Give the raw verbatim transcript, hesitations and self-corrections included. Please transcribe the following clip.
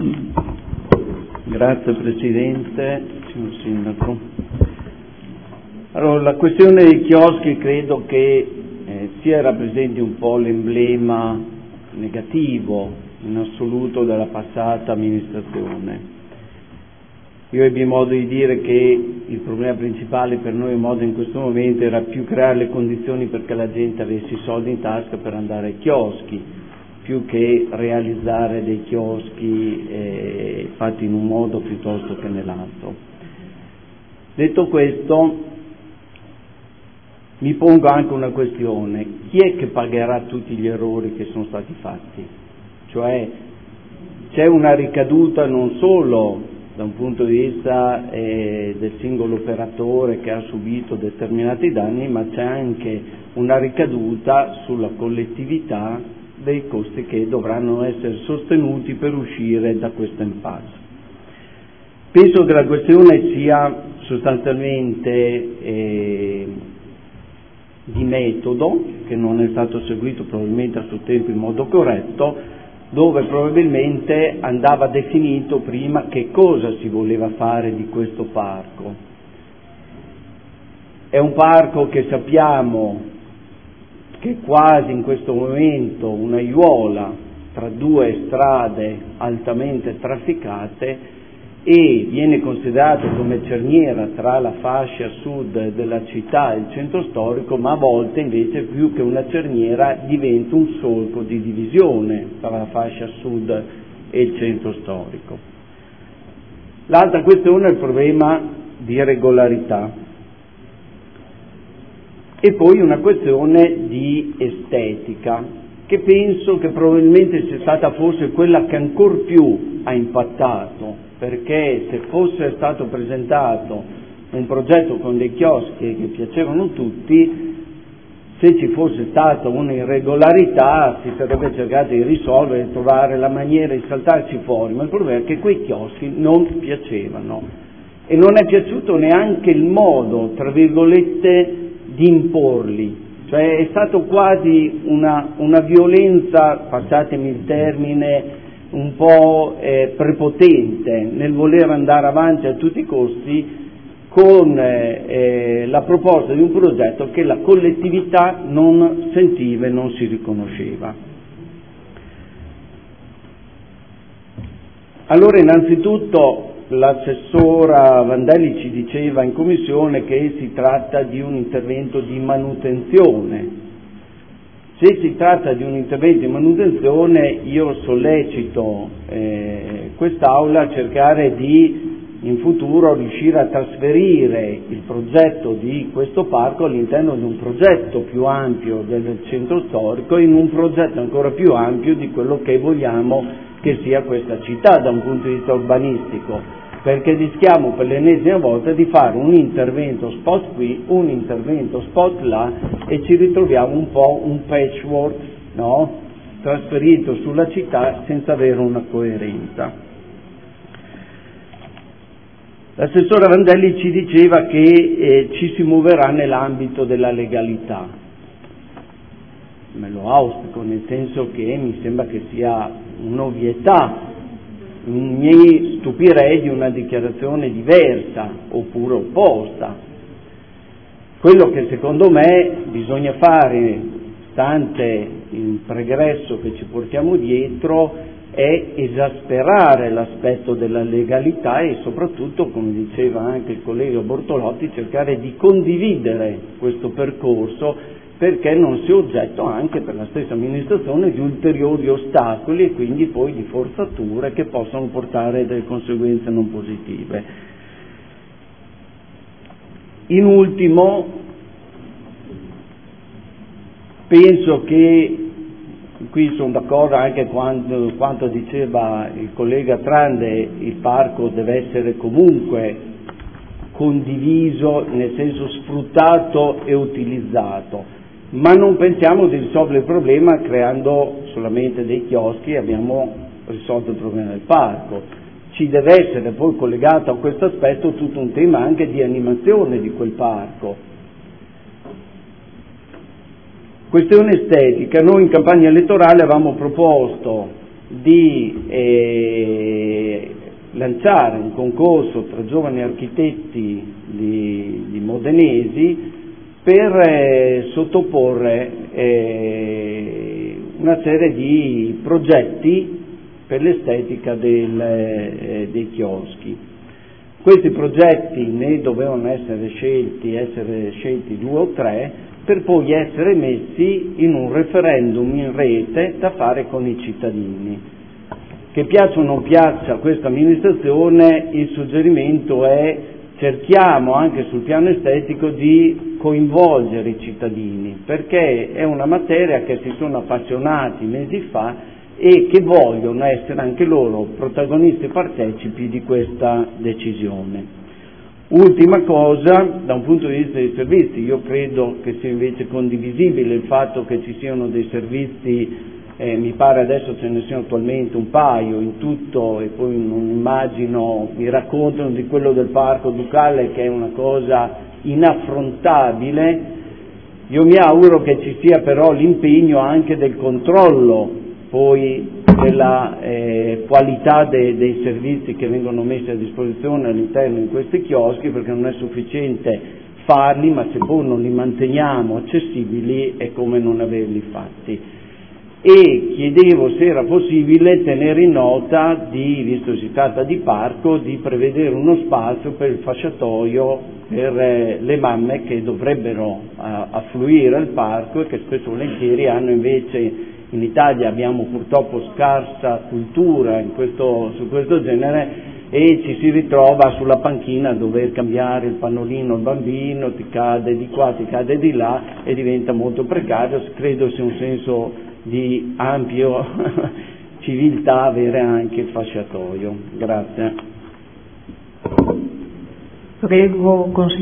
Grazie Presidente, signor Sindaco. Allora, la questione dei chioschi credo che eh, sia rappresenti un po' l'emblema negativo in assoluto della passata amministrazione. Io ebbi modo di dire che il problema principale per noi in modo in questo momento era più creare le condizioni perché la gente avesse i soldi in tasca per andare ai chioschi, più che realizzare dei chioschi eh, fatti in un modo piuttosto che nell'altro. Detto questo, mi pongo anche una questione: chi è che pagherà tutti gli errori che sono stati fatti? Cioè, c'è una ricaduta non solo da un punto di vista eh, del singolo operatore che ha subito determinati danni, ma c'è anche una ricaduta sulla collettività dei costi che dovranno essere sostenuti per uscire da questo impasse. Penso che la questione sia sostanzialmente eh, di metodo, che non è stato seguito probabilmente a suo tempo in modo corretto, dove probabilmente andava definito prima che cosa si voleva fare di questo parco. È un parco che sappiamo che è quasi in questo momento un'aiuola tra due strade altamente trafficate e viene considerato come cerniera tra la fascia sud della città e il centro storico, ma a volte invece più che una cerniera diventa un solco di divisione tra la fascia sud e il centro storico. L'altra questione è il problema di regolarità e poi una questione di estetica, che penso che probabilmente sia stata forse quella che ancor più ha impattato, perché se fosse stato presentato un progetto con dei chioschi che piacevano tutti, se ci fosse stata un'irregolarità si sarebbe cercato di risolvere, di trovare la maniera di saltarci fuori, ma il problema è che quei chioschi non piacevano e non è piaciuto neanche il modo, tra virgolette, di imporli. Cioè è stato quasi una, una violenza, passatemi il termine, un po' eh, prepotente nel voler andare avanti a tutti i costi con eh, la proposta di un progetto che la collettività non sentiva e non si riconosceva. Allora, innanzitutto l'assessora Vandelli ci diceva in commissione che si tratta di un intervento di manutenzione. Se si tratta di un intervento di manutenzione, io sollecito eh, quest'Aula a cercare di in futuro riuscire a trasferire il progetto di questo parco all'interno di un progetto più ampio del centro storico, in un progetto ancora più ampio di quello che vogliamo che sia questa città da un punto di vista urbanistico, perché rischiamo per l'ennesima volta di fare un intervento spot qui, un intervento spot là e ci ritroviamo un po' un patchwork, no? Trasferito sulla città senza avere una coerenza. L'assessore Vandelli ci diceva che eh, ci si muoverà nell'ambito della legalità. Me lo auspico, nel senso che mi sembra che sia un'ovvietà. Mi stupirei di una dichiarazione diversa oppure opposta. Quello che secondo me bisogna fare, stante il pregresso che ci portiamo dietro, è esasperare l'aspetto della legalità e soprattutto, come diceva anche il collega Bortolotti, cercare di condividere questo percorso, perché non sia oggetto anche per la stessa amministrazione di ulteriori ostacoli e quindi poi di forzature che possono portare delle conseguenze non positive. In ultimo, penso che, qui sono d'accordo anche quando quanto diceva il collega Trande, il parco deve essere comunque condiviso, nel senso sfruttato e utilizzato, ma non pensiamo di risolvere il problema creando solamente dei chioschi e abbiamo risolto il problema del parco. Ci deve essere poi collegato a questo aspetto tutto un tema anche di animazione di quel parco. Questione estetica: noi in campagna elettorale avevamo proposto di eh, lanciare un concorso tra giovani architetti di, di modenesi per eh, sottoporre eh, una serie di progetti per l'estetica del, eh, dei chioschi. Questi progetti ne dovevano essere scelti, essere scelti due o tre, per poi essere messi in un referendum in rete da fare con i cittadini. Che piaccia o non piaccia a questa amministrazione, il suggerimento è: cerchiamo anche sul piano estetico di coinvolgere i cittadini, perché è una materia che si sono appassionati mesi fa e che vogliono essere anche loro protagonisti e partecipi di questa decisione. Ultima cosa, da un punto di vista dei servizi, io credo che sia invece condivisibile il fatto che ci siano dei servizi, eh, mi pare adesso ce ne siano attualmente un paio in tutto, e poi non immagino, mi raccontano di quello del Parco Ducale che è una cosa inaffrontabile. Io mi auguro che ci sia però l'impegno anche del controllo poi della eh, qualità de, dei servizi che vengono messi a disposizione all'interno di questi chioschi, perché non è sufficiente farli, ma se poi non li manteniamo accessibili è come non averli fatti. E chiedevo se era possibile tenere in nota, di, visto che si tratta di parco, di prevedere uno spazio per il fasciatoio per eh, le mamme che dovrebbero a, affluire al parco e che spesso e volentieri hanno invece. In Italia abbiamo purtroppo scarsa cultura in questo, su questo genere, e ci si ritrova sulla panchina a dover cambiare il pannolino al bambino, ti cade di qua, ti cade di là e diventa molto precario. Credo sia un senso di ampio civiltà avere anche il fasciatoio. Grazie. Prego,